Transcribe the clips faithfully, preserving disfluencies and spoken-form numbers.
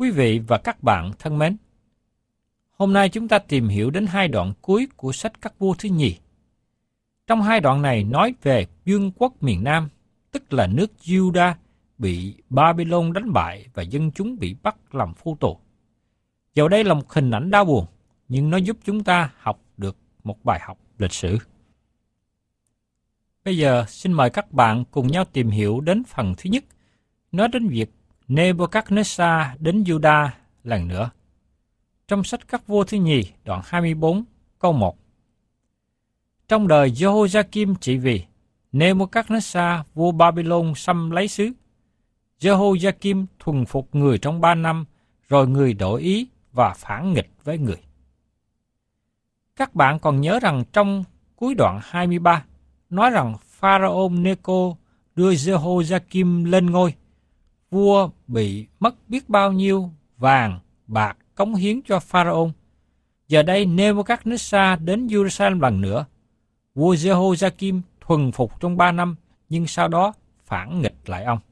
Quý vị và các bạn thân mến, hôm nay chúng ta tìm hiểu đến hai đoạn cuối của sách Các Vua thứ nhì. Trong hai đoạn này nói về vương quốc miền Nam, tức là nước Juda bị Babylon đánh bại và dân chúng bị bắt làm phu tù. Dẫu đây là một hình ảnh đau buồn, nhưng nó giúp chúng ta học được một bài học lịch sử. Bây giờ xin mời các bạn cùng nhau tìm hiểu đến phần thứ nhất, nói đến việc Nebuchadnezzar đến Juda lần nữa. Trong sách Các Vua thứ nhì, đoạn hai mươi bốn, câu một. Trong đời Jehoiakim trị vì, Nebuchadnezzar vua Babylon xâm lấy xứ. Jehoiakim thuần phục người trong ba năm, rồi người đổi ý và phản nghịch với người. Các bạn còn nhớ rằng trong cuối đoạn hai mươi ba, nói rằng Pharaoh Neco đưa Jehoiakim lên ngôi. Vua bị mất biết bao nhiêu vàng, bạc cống hiến cho Pharaoh. Giờ đây Nebuchadnezzar đến Jerusalem lần nữa. Vua Jehoiakim thuần phục trong ba năm, nhưng sau đó phản nghịch lại ông.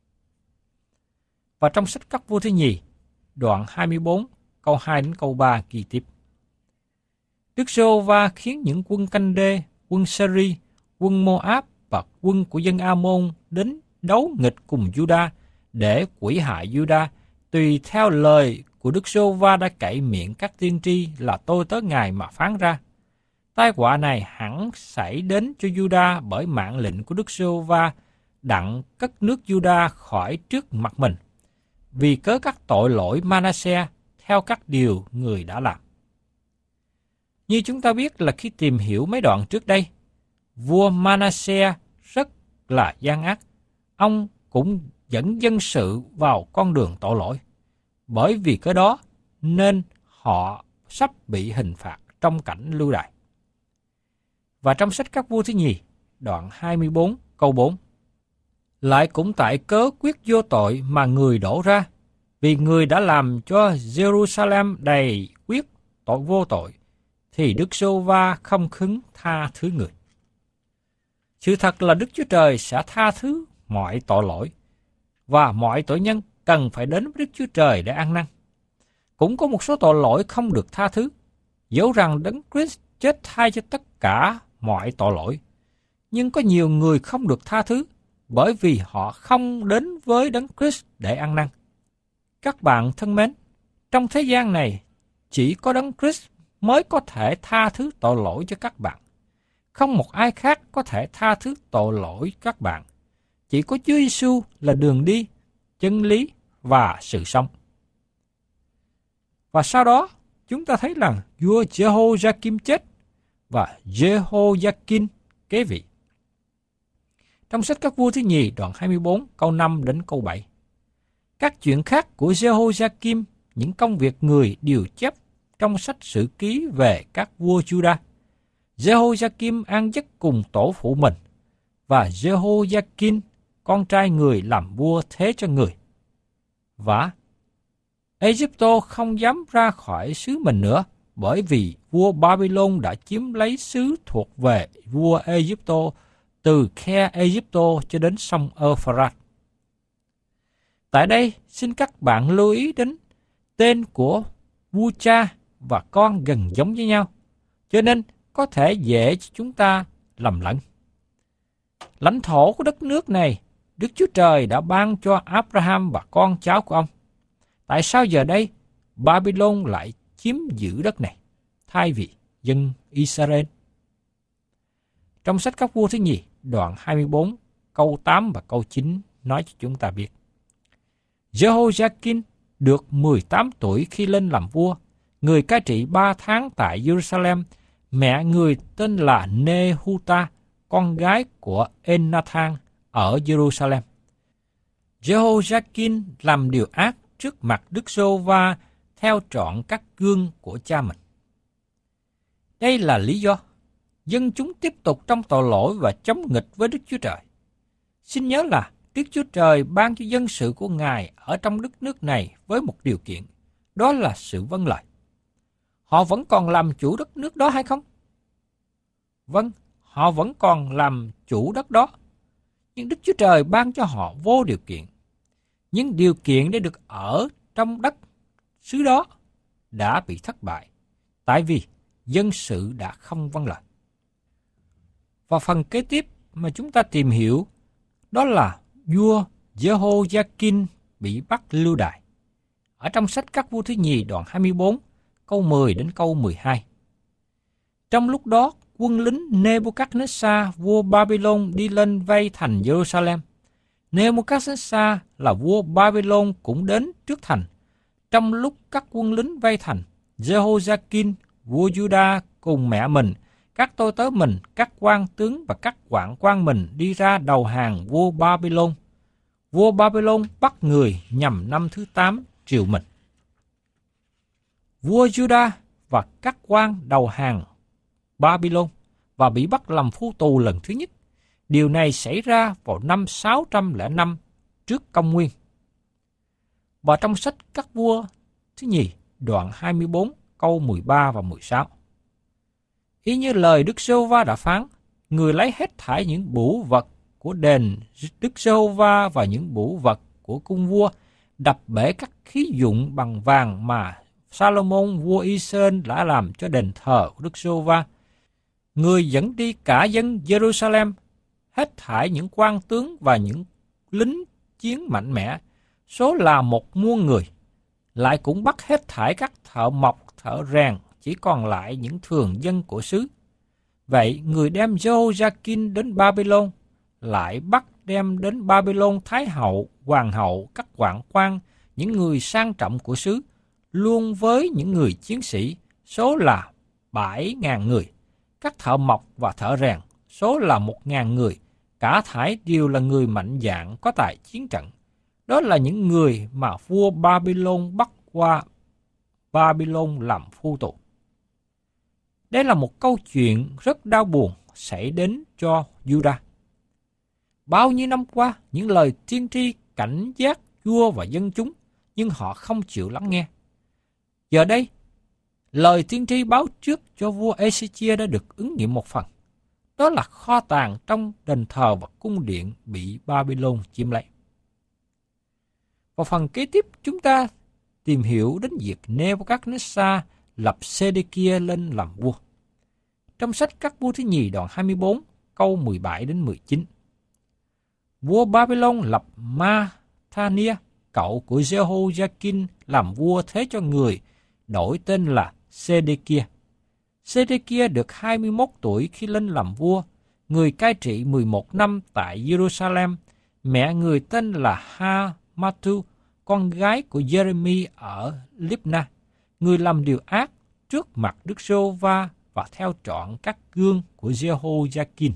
Và trong sách Các Vua thứ nhì, đoạn hai mươi bốn, câu hai đến câu ba ghi tiếp. Đức Giê-hô-va khiến những quân Canh Đê, quân Seri, quân Moab và quân của dân A-môn đến đấu nghịch cùng Juda để quỷ hại Juda, tùy theo lời của Đức Giê-hô-va đã cậy miệng các tiên tri là tôi tớ Ngài mà phán ra. Tai họa này hẳn xảy đến cho Juda bởi mạng lệnh của Đức Giê-hô-va đặng cất nước Juda khỏi trước mặt mình, vì cớ các tội lỗi Manasseh theo các điều người đã làm. Như chúng ta biết là khi tìm hiểu mấy đoạn trước đây, vua Manasseh rất là gian ác. Ông cũng dẫn dân sự vào con đường tội lỗi. Bởi vì cái đó nên họ sắp bị hình phạt trong cảnh lưu đày. Và trong sách Các Vua thứ nhì, đoạn hai mươi bốn, câu bốn. Lại cũng tại cớ quyết vô tội mà người đổ ra, vì người đã làm cho Jerusalem đầy quyết tội vô tội, thì Đức Giê-hô-va không khứng tha thứ người. Sự thật là Đức Chúa Trời sẽ tha thứ mọi tội lỗi, và mọi tội nhân cần phải đến với Đức Chúa Trời để ăn năn. Cũng có một số tội lỗi không được tha thứ, dẫu rằng Đấng Christ chết thay cho tất cả mọi tội lỗi. Nhưng có nhiều người không được tha thứ, bởi vì họ không đến với Đấng Christ để ăn năn. Các bạn thân mến, trong thế gian này, chỉ có Đấng Christ mới có thể tha thứ tội lỗi cho các bạn. Không một ai khác có thể tha thứ tội lỗi các bạn. Chỉ có Chúa Giêsu là đường đi, chân lý và sự sống. Và sau đó, chúng ta thấy là vua Jehoiakim chết và Jehoiakim kế vị. Trong sách Các Vua thứ nhì, đoạn hai mươi bốn, câu năm đến câu bảy. Các chuyện khác của Jehoiakim, những công việc người đều chép trong sách sử ký về các vua Juda. Jehoiakim ăn giấc cùng tổ phụ mình, và Jehoiakim, con trai người làm vua thế cho người. Và Ai-cập không dám ra khỏi xứ mình nữa, bởi vì vua Babylon đã chiếm lấy xứ thuộc về vua Ai-cập từ khe Ai-cập cho đến sông Euphrates. Tại đây, xin các bạn lưu ý đến tên của vua cha và con gần giống với nhau, cho nên có thể dễ cho chúng ta lầm lẫn. Lãnh thổ của đất nước này, Đức Chúa Trời đã ban cho Abraham và con cháu của ông. Tại sao giờ đây Babylon lại chiếm giữ đất này, thay vì dân Israel? Trong sách Các Vua thứ nhì, đoạn hai mươi bốn, câu tám và câu chín nói cho chúng ta biết. Jehoiakim được mười tám tuổi khi lên làm vua, người cai trị ba tháng tại Jerusalem. Mẹ người tên là Nehuta, con gái của Enathan ở Jerusalem. Jehoiakim làm điều ác trước mặt Đức Giê-hô-va theo trọn các gương của cha mình. Đây là lý do dân chúng tiếp tục trong tội lỗi và chống nghịch với Đức Chúa Trời. Xin nhớ là Đức Chúa Trời ban cho dân sự của Ngài ở trong đất nước này với một điều kiện, đó là sự vâng lời. Họ vẫn còn làm chủ đất nước đó hay không? Vâng, họ vẫn còn làm chủ đất đó. Nhưng Đức Chúa Trời ban cho họ vô điều kiện. Những điều kiện để được ở trong đất xứ đó đã bị thất bại, tại vì dân sự đã không vâng lời. Và phần kế tiếp mà chúng ta tìm hiểu đó là vua Jehoiakim bị bắt lưu đày. Ở trong sách Các Vua thứ nhì đoạn hai mươi bốn, câu mười đến câu mười hai. Trong lúc đó, quân lính Nebuchadnezzar vua Babylon đi lên vây thành Jerusalem. Nebuchadnezzar là vua Babylon cũng đến trước thành. Trong lúc các quân lính vây thành, Jehoiakim vua Juda cùng mẹ mình, các tôi tớ mình, các quan tướng và các hoạn quan mình đi ra đầu hàng vua Babylon. Vua Babylon bắt người nhằm năm thứ tám triều mình. Vua Juda và các quan đầu hàng Babylon và bị bắt làm phu tù lần thứ nhất. Điều này xảy ra vào năm sáu trăm lẻ năm trước công nguyên. Và trong sách Các Vua thứ nhì, đoạn hai mươi bốn, câu mười ba và mười sáu. Y như lời Đức Giê-hô-va đã phán, người lấy hết thảy những bửu vật của đền Đức Giê-hô-va và những bửu vật của cung vua, đập bể các khí dụng bằng vàng mà Salomon vua Israel đã làm cho đền thờ của Đức Giê-hô-va. Người dẫn đi cả dân Jerusalem, hết thảy những quan tướng và những lính chiến mạnh mẽ, số là một muôn người. Lại cũng bắt hết thảy các thợ mộc, thợ rèn, chỉ còn lại những thường dân của xứ. Vậy người đem Jehoiakim đến Babylon, lại bắt đem đến Babylon thái hậu, hoàng hậu, các hoạn quan, những người sang trọng của xứ, luôn với những người chiến sĩ, số là bảy ngàn người. Các thợ mộc và thợ rèn, số là một ngàn người, cả thảy đều là người mạnh dạn có tài chiến trận. Đó là những người mà vua Babylon bắt qua Babylon làm phu tù. Đây là một câu chuyện rất đau buồn xảy đến cho Judah. Bao nhiêu năm qua, những lời tiên tri cảnh giác vua và dân chúng, nhưng họ không chịu lắng nghe. Giờ đây, lời tiên tri báo trước cho vua Ê-xê-chia đã được ứng nghiệm một phần. Đó là kho tàng trong đền thờ và cung điện bị Babylon chiếm lấy. Vào phần kế tiếp, chúng ta tìm hiểu đến việc Nebuchadnezzar lập Sê-đê-kia lên làm vua. Trong sách Các Vua thứ nhì đoạn hai mươi bốn, câu mười bảy đến mười chín. Vua Babylon lập Ma-tha-nia, cậu của Jehoiakim, làm vua thế cho người đổi tên là Sê-đê-kia. Sê-đê-kia được hai mươi mốt tuổi khi lên làm vua, người cai trị mười một năm tại Jerusalem. Mẹ người tên là Ha-ma-tu, con gái của Jeremy ở Libna, người làm điều ác trước mặt Đức Giê-hô-va và theo trọn các gương của Jehoiakim.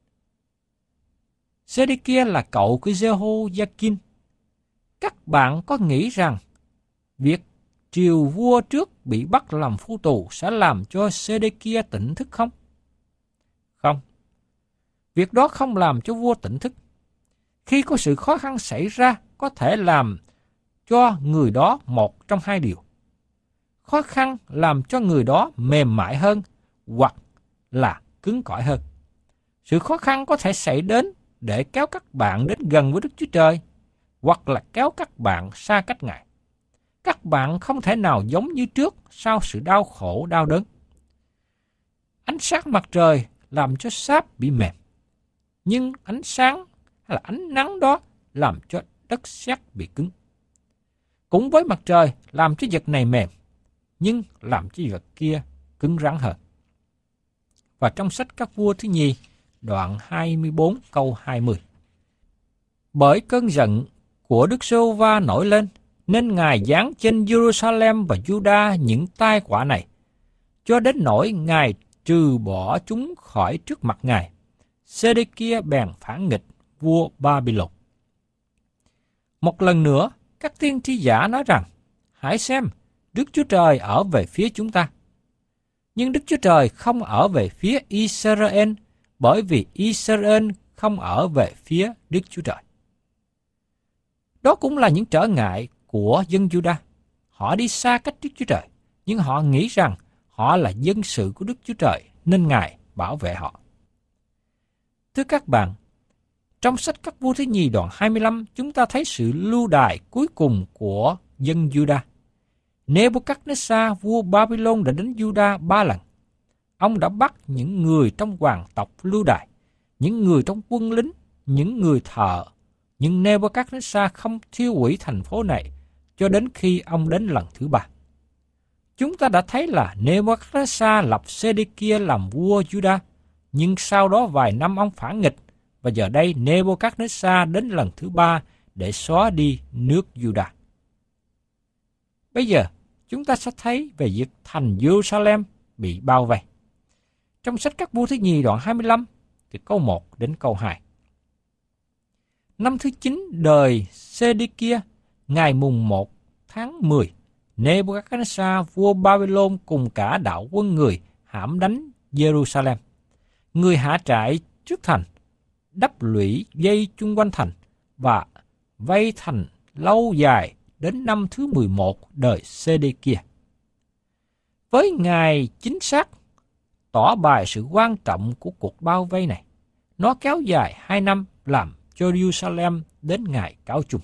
Sê-đê-kia là cậu của Jehoiakim. Các bạn có nghĩ rằng việc triều vua trước bị bắt làm phu tù sẽ làm cho Sê-đê-kia tỉnh thức không? Không. Việc đó không làm cho vua tỉnh thức. Khi có sự khó khăn xảy ra, có thể làm cho người đó một trong hai điều. Khó khăn làm cho người đó mềm mại hơn, hoặc là cứng cỏi hơn. Sự khó khăn có thể xảy đến để kéo các bạn đến gần với Đức Chúa Trời, hoặc là kéo các bạn xa cách Ngài. Các bạn không thể nào giống như trước sau sự đau khổ, đau đớn. Ánh sáng mặt trời làm cho sáp bị mềm, nhưng ánh sáng hay là ánh nắng đó làm cho đất sét bị cứng. Cũng với mặt trời làm cho vật này mềm, nhưng làm cho vật kia cứng rắn hơn. Và trong sách Các Vua thứ nhì, đoạn hai mươi bốn câu hai mươi. Bởi cơn giận của Đức Giê-hô-va nổi lên, nên Ngài giáng trên Jerusalem và Juda những tai họa này, cho đến nỗi Ngài trừ bỏ chúng khỏi trước mặt Ngài. Sê-đê-kia bèn phản nghịch vua Babylon. Một lần nữa, các tiên tri giả nói rằng, hãy xem, Đức Chúa Trời ở về phía chúng ta. Nhưng Đức Chúa Trời không ở về phía Israel, bởi vì Israel không ở về phía Đức Chúa Trời. Đó cũng là những trở ngại của dân Judah. Họ đi xa cách Đức Chúa Trời, nhưng họ nghĩ rằng họ là dân sự của Đức Chúa Trời, nên Ngài bảo vệ họ. Thưa các bạn, trong sách Các Vua thứ nhì đoạn hai mươi lăm, chúng ta thấy sự lưu đày cuối cùng của dân Judah. Nebuchadnezzar vua Babylon đã đến Juda ba lần. Ông đã bắt những người trong hoàng tộc lưu đày, những người trong quân lính, những người thợ, nhưng Nebuchadnezzar không thiêu hủy thành phố này cho đến khi ông đến lần thứ ba. Chúng ta đã thấy là Nebuchadnezzar lập Sê-đê-kia làm vua Juda, nhưng sau đó vài năm ông phản nghịch, và giờ đây Nebuchadnezzar đến lần thứ ba để xóa đi nước Juda. Bây giờ, chúng ta sẽ thấy về việc thành Jerusalem bị bao vây. Trong sách Các Vua thứ nhì đoạn hai mươi lăm, từ câu một đến câu hai. Năm thứ chín đời Sê-đê-kia, ngày mùng một tháng mười, Nebuchadnezzar vua Babylon cùng cả đạo quân người hãm đánh Jerusalem. Người hạ trại trước thành, đắp lũy dây chung quanh thành và vây thành lâu dài đến năm thứ mười một đời Sê-đê-kia. Với ngày chính xác tỏ bài sự quan trọng của cuộc bao vây này, nó kéo dài hai năm làm cho Jerusalem đến ngày cáo chung.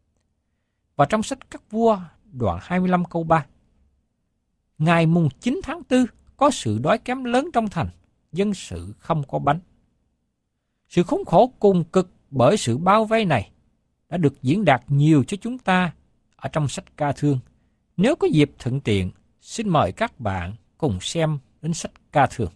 Và trong sách Các Vua đoạn hai mươi lăm câu ba, ngày mùng chín tháng tư có sự đói kém lớn trong thành, dân sự không có bánh. Sự khốn khổ cùng cực bởi sự bao vây này đã được diễn đạt nhiều cho chúng ta ở trong sách Ca Thương. Nếu có dịp thuận tiện, xin mời các bạn cùng xem đến sách Ca Thương.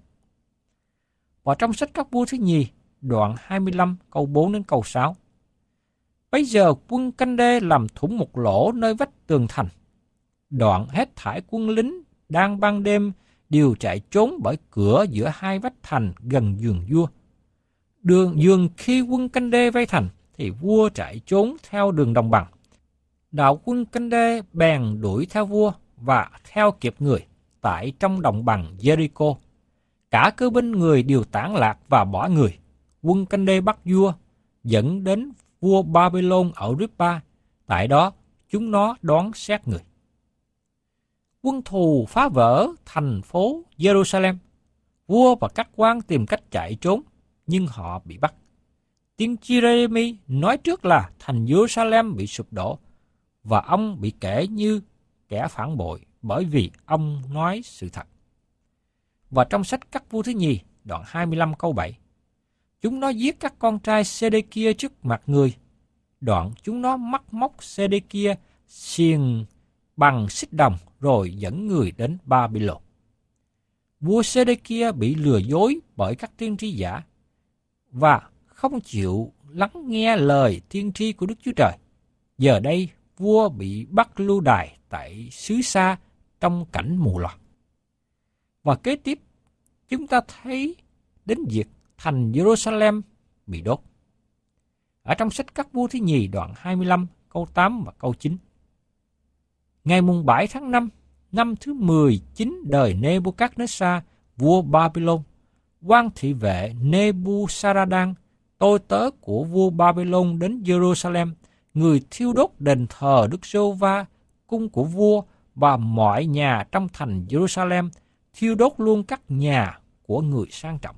Và trong sách Các Vua thứ nhì, đoạn hai mươi lăm câu bốn đến câu sáu. Bây giờ quân canh đê làm thủng một lỗ nơi vách tường thành. Đoạn hết thảy quân lính đang ban đêm đều chạy trốn bởi cửa giữa hai vách thành gần giường vua. Đường giường khi quân canh đê vây thành thì vua chạy trốn theo đường đồng bằng. Đạo quân canh đê bèn đuổi theo vua và theo kịp người tại trong đồng bằng Jericho. Cả cơ binh người đều tản lạc và bỏ người. Quân canh đê bắt vua, dẫn đến vua Babylon ở Ribba. Tại đó, chúng nó đoán xét người. Quân thù phá vỡ thành phố Jerusalem. Vua và các quan tìm cách chạy trốn, nhưng họ bị bắt. Tiên tri Jeremy nói trước là thành Jerusalem bị sụp đổ, và ông bị kể như kẻ phản bội bởi vì ông nói sự thật. Và trong sách Các Vua thứ nhì, đoạn hai mươi lăm câu bảy, chúng nó giết các con trai Sê-đê-kia trước mặt người. Đoạn chúng nó mắc móc Sê-đê-kia xiềng bằng xích đồng rồi dẫn người đến Babylon. Vua Sê-đê-kia bị lừa dối bởi các tiên tri giả và không chịu lắng nghe lời tiên tri của Đức Chúa Trời. Giờ đây vua bị bắt lưu đày tại xứ xa trong cảnh mù loà. Và kế tiếp chúng ta thấy đến việc thành Jerusalem bị đốt. Ở trong sách Các Vua thứ nhì đoạn hai mươi lăm câu tám và câu chín. Ngày mùng bảy tháng năm, năm thứ mười chín đời Nebuchadnezzar, vua Babylon, quan thị vệ Nebuzaradan, tôi tớ của vua Babylon đến Jerusalem, người thiêu đốt đền thờ Đức Giê-hô-va, cung của vua và mọi nhà trong thành Jerusalem, thiêu đốt luôn các nhà của người sang trọng.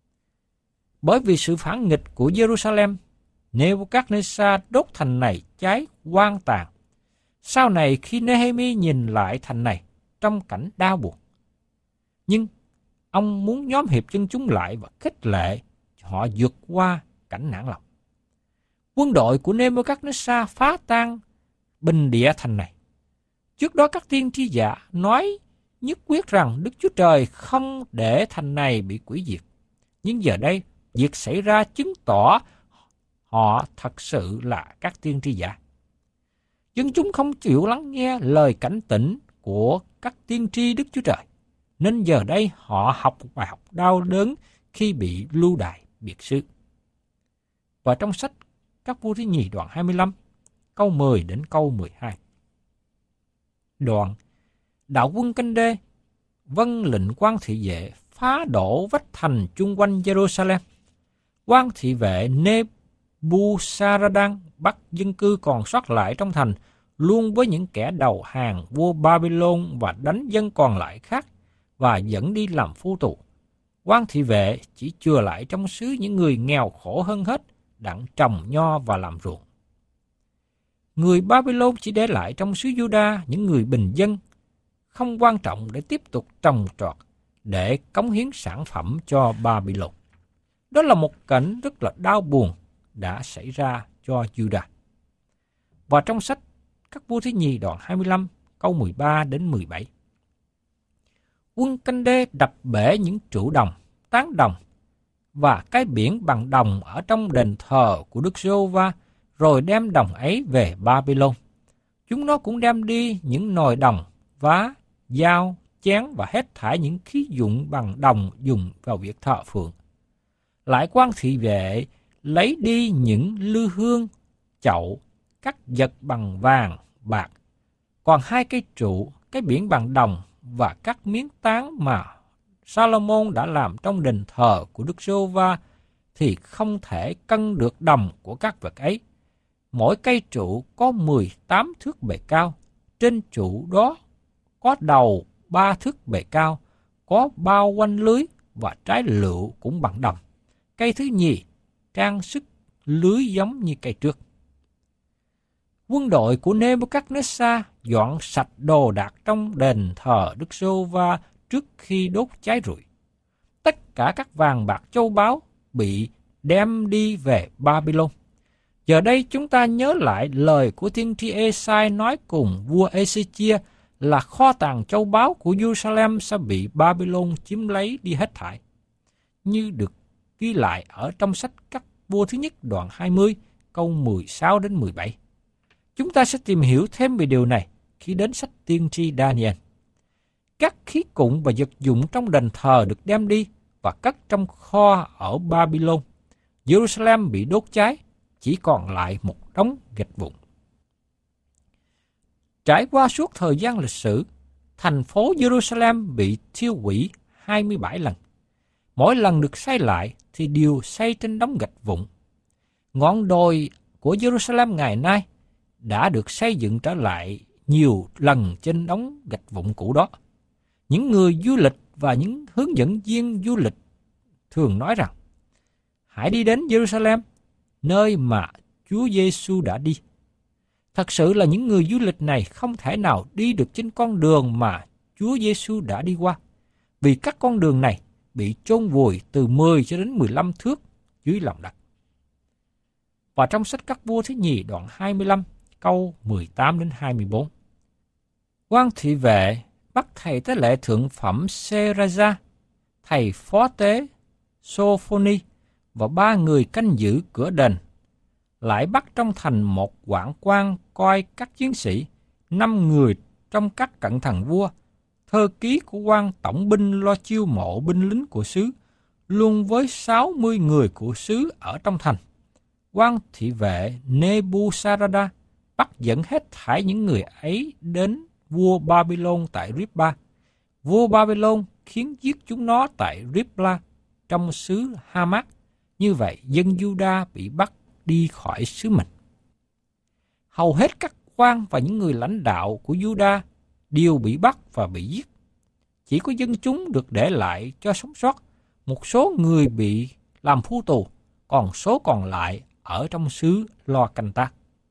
Bởi vì sự phản nghịch của Jerusalem, Nebuchadnezzar đốt thành này cháy hoang tàn. Sau này khi Nehemi nhìn lại thành này trong cảnh đau buồn, nhưng ông muốn nhóm hiệp dân chúng lại và khích lệ họ vượt qua cảnh nản lòng. Quân đội của Nebuchadnezzar phá tan bình địa thành này. Trước đó các tiên tri giả nói nhất quyết rằng Đức Chúa Trời không để thành này bị hủy diệt. Nhưng giờ đây, việc xảy ra chứng tỏ họ thật sự là các tiên tri giả. Dân chúng không chịu lắng nghe lời cảnh tỉnh của các tiên tri Đức Chúa Trời, nên giờ đây họ học một bài học đau đớn khi bị lưu đày biệt xứ. Và trong sách Các Vua thứ nhì đoạn hai mươi lăm, câu mười đến câu mười hai. Đoạn, đạo quân canh đê vâng lệnh quan thị vệ phá đổ vách thành chung quanh Jerusalem. Quan thị vệ Nebuzaradan bắt dân cư còn sót lại trong thành luôn với những kẻ đầu hàng vua Babylon và đánh dân còn lại khác và dẫn đi làm phu tù. Quan thị vệ chỉ chừa lại trong xứ những người nghèo khổ hơn hết, đặng trồng nho và làm ruộng. Người Babylon chỉ để lại trong xứ Juda những người bình dân không quan trọng để tiếp tục trồng trọt, để cống hiến sản phẩm cho Babylon. Đó là một cảnh rất là đau buồn đã xảy ra cho Judah. Và trong sách Các Vua Thứ Nhì đoạn hai mươi lăm câu mười ba đến mười bảy. Quân Canh Đê đập bể những trụ đồng, tán đồng và cái biển bằng đồng ở trong đền thờ của Đức Giê-hô-va, rồi đem đồng ấy về Babylon. Chúng nó cũng đem đi những nồi đồng, vá, dao, chén và hết thảy những khí dụng bằng đồng dùng vào việc thờ phượng. Lại quan thị vệ lấy đi những lư hương, chậu, các vật bằng vàng, bạc. Còn hai cây trụ, cái biển bằng đồng và các miếng tán mà Salomon đã làm trong đền thờ của Đức Giê-hô-va thì không thể cân được đồng của các vật ấy. Mỗi cây trụ có mười tám thước bề cao, trên trụ đó có đầu ba thước bề cao, có bao quanh lưới và trái lựu cũng bằng đồng. Cây thứ nhì trang sức lưới giống như cây trước. Quân đội của Nê-bô-cát-nê-sa dọn sạch đồ đạc trong đền thờ Đức Giê-hô-va trước khi đốt cháy rụi. Tất cả các vàng bạc châu báu bị đem đi về Babylon. Giờ đây chúng ta nhớ lại lời của tiên tri Ê-sai nói cùng vua Ê-xê-chia là kho tàng châu báu của Jerusalem sẽ bị Babylon chiếm lấy đi hết thảy. Như được ghi lại ở trong sách Các Vua Thứ Nhất đoạn hai mươi câu mười sáu đến mười bảy. Chúng ta sẽ tìm hiểu thêm về điều này khi đến sách tiên tri Daniel. Các khí cụ và vật dụng trong đền thờ được đem đi và cất trong kho ở Babylon. Jerusalem bị đốt cháy, chỉ còn lại một đống gạch vụn. Trải qua suốt thời gian lịch sử, thành phố Jerusalem bị thiêu hủy hai mươi bảy lần. Mỗi lần được xây lại thì đều xây trên đống gạch vụn. Ngọn đồi của Jerusalem ngày nay đã được xây dựng trở lại nhiều lần trên đống gạch vụn cũ đó. Những người du lịch và những hướng dẫn viên du lịch thường nói rằng, hãy đi đến Jerusalem, nơi mà Chúa Giêsu đã đi. Thật sự là những người du lịch này không thể nào đi được trên con đường mà Chúa Giêsu đã đi qua, vì các con đường này bị chôn vùi từ mười cho đến mười lăm thước dưới lòng đất. Và trong sách Các Vua Thứ Nhì đoạn hai mươi lăm câu mười tám đến hai mươi bốn. Quan thị vệ bắt thầy tế lễ thượng phẩm Seraja, thầy phó tế Sophoni và ba người canh giữ cửa đền, lại bắt trong thành một quản quan coi các chiến sĩ, năm người trong các cận thần vua, thơ ký của quan tổng binh lo chiêu mộ binh lính của xứ, luôn với sáu mươi người của xứ ở trong thành. Quan thị vệ Nebuchadnezzar bắt dẫn hết thảy những người ấy đến vua Babylon tại Ribla. Vua Babylon khiến giết chúng nó tại Ribla trong xứ Hamat. Như vậy, dân Juda bị bắt đi khỏi xứ mình. Hầu hết các quan và những người lãnh đạo của Juda đều bị bắt và bị giết. Chỉ có dân chúng được để lại cho sống sót. Một số người bị làm phu tù, còn số còn lại ở trong xứ Lo Canh Tác.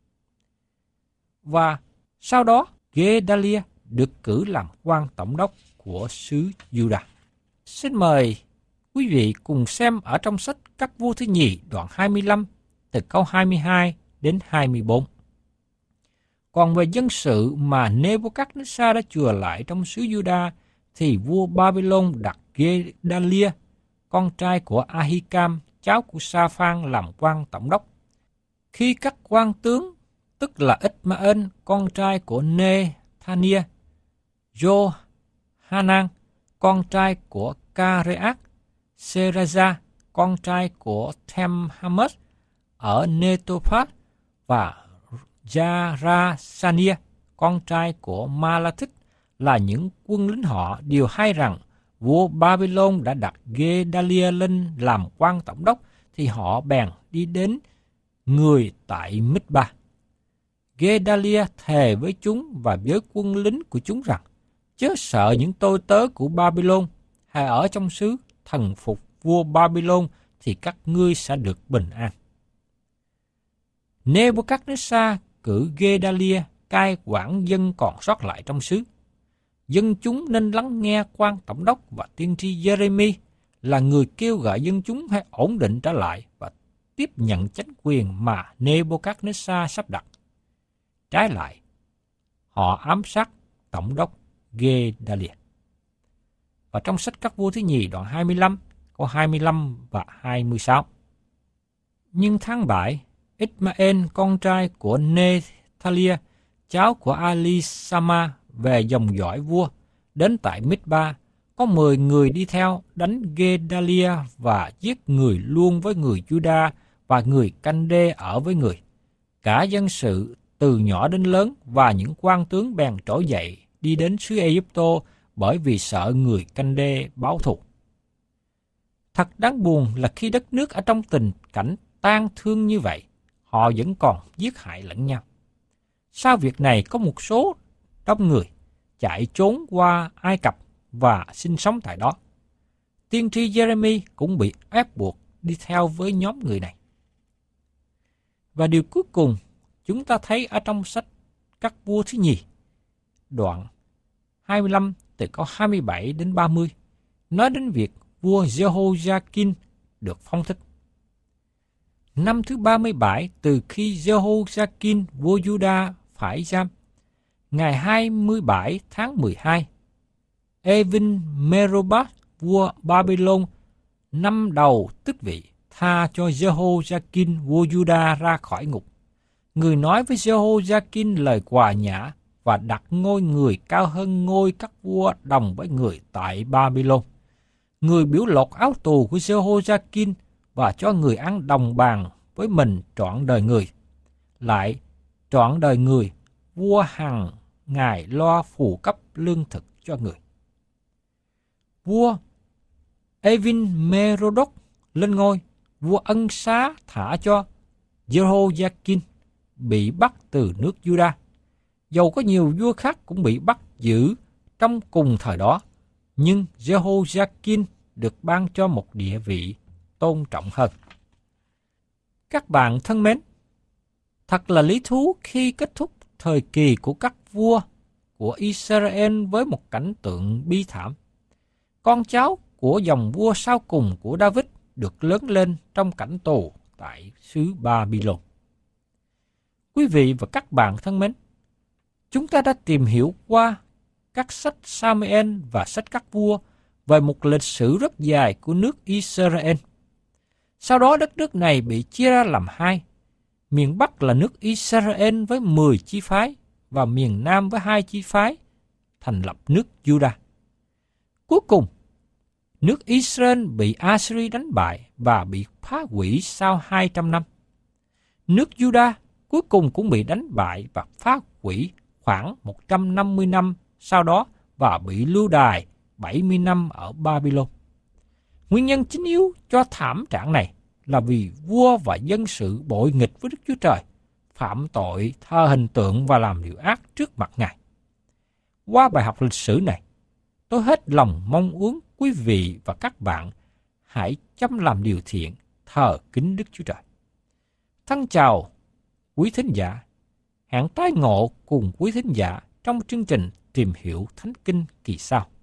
Và sau đó, Gedalia được cử làm quan tổng đốc của xứ Juda. Xin mời quý vị cùng xem ở trong sách Các Vua Thứ Nhì đoạn hai mươi lăm từ câu hai mươi hai đến hai mươi bốn. Còn về dân sự mà Nebuchadnezzar đã chừa lại trong xứ Juda thì vua Babylon đặt Gedalia, con trai của Ahikam, cháu của Sa-phan làm quan tổng đốc. Khi các quan tướng, tức là Ích-ma-ên, con trai của Nê-thania, Johanan, con trai của Careat, Seraja, con trai của Them-hamet ở Netophát và Jarasania, con trai của Malathith là những quân lính họ đều hay rằng vua Babylon đã đặt Gedalia lên làm quan tổng đốc, thì họ bèn đi đến người tại Mít-ba. Gedalia thề với chúng và với quân lính của chúng rằng, chớ sợ những tôi tớ của Babylon, hãy ở trong xứ thần phục vua Babylon thì các ngươi sẽ được bình an. Nebuchadnezzar cử Gedalia cai quản dân còn sót lại trong xứ. dân chúng nên lắng nghe quan tổng đốc và tiên tri Giê-rê-mi là người kêu gọi dân chúng hãy ổn định trở lại và tiếp nhận chánh quyền mà Nê-bô-cát-nê-sa sắp đặt. Trái lại, họ ám sát tổng đốc Gê-đa-li. Và trong sách Các Vua thứ nhì đoạn hai mươi lăm, câu hai mươi lăm và hai mươi sáu. Nhưng tháng bảy, Ismael con trai của Nê-tha-lia, cháu của Ali-sama về dòng dõi vua, đến tại Mít-ba, có mười người đi theo đánh Gê-đa-lia và giết người luôn với người Juda và người Canh-đê ở với người. Cả dân sự từ nhỏ đến lớn và những quan tướng bèn trỗi dậy đi đến xứ Ê-díp-tô bởi vì sợ người Canh-đê báo thù. Thật đáng buồn là khi đất nước ở trong tình cảnh tang thương như vậy, họ vẫn còn giết hại lẫn nhau. Sau việc này có một số đông người chạy trốn qua Ai Cập và sinh sống tại đó. Tiên tri Giê-rê-mi cũng bị ép buộc đi theo với nhóm người này. Và điều cuối cùng chúng ta thấy ở trong sách Các Vua thứ nhì, đoạn hai mươi lăm từ câu hai mươi bảy đến ba mươi, nói đến việc vua Jehoiakim được phong thích. Năm thứ ba mươi bảy từ khi Jehoiakim vua Juda phải giam, ngày hai mươi bảy tháng mười hai, Evin-Merobat vua Babylon năm đầu tức vị tha cho Jehoiakim vua Juda ra khỏi ngục. Người nói với Jehoiakim lời quà nhã và đặt ngôi người cao hơn ngôi các vua đồng với người tại Babylon. Người biểu lột áo tù của Jehoiakim và cho người ăn đồng bàn với mình trọn đời người. Lại trọn đời người, vua hằng ngày lo phù cấp lương thực cho người. Vua Evin-Merodach lên ngôi, vua ân xá thả cho Jehoiakim bị bắt từ nước Juda. Dầu có nhiều vua khác cũng bị bắt giữ trong cùng thời đó, nhưng Jehoiakim được ban cho một địa vị tôn trọng hơn. Các bạn thân mến, thật là lý thú khi kết thúc thời kỳ của các vua của Israel với một cảnh tượng bi thảm. Con cháu của dòng vua sau cùng của David được lớn lên trong cảnh tù tại xứ Babylon. Quý vị và các bạn thân mến, chúng ta đã tìm hiểu qua các sách Samuel và sách các vua về một lịch sử rất dài của nước Israel. Sau đó đất nước này bị chia ra làm hai. Miền Bắc là nước Israel với mười chi phái và miền Nam với hai chi phái, thành lập nước Juda. Cuối cùng, nước Israel bị Assyria đánh bại và bị phá hủy sau hai trăm năm. Nước Juda cuối cùng cũng bị đánh bại và phá hủy khoảng một trăm năm mươi năm sau đó và bị lưu đày bảy mươi năm ở Babylon. Nguyên nhân chính yếu cho thảm trạng này là vì vua và dân sự bội nghịch với Đức Chúa Trời, phạm tội thờ hình tượng và làm điều ác trước mặt Ngài. Qua bài học lịch sử này, tôi hết lòng mong ước quý vị và các bạn hãy chăm làm điều thiện, thờ kính Đức Chúa Trời. Thân chào quý thính giả, hẹn tái ngộ cùng quý thính giả trong chương trình Tìm hiểu Thánh Kinh kỳ sau.